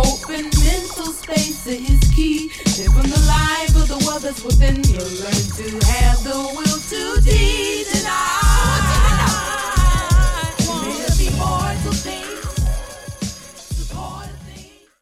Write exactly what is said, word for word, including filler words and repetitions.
open mental space is key. Live from the life of the world that's within you. Learn to have the will to deal.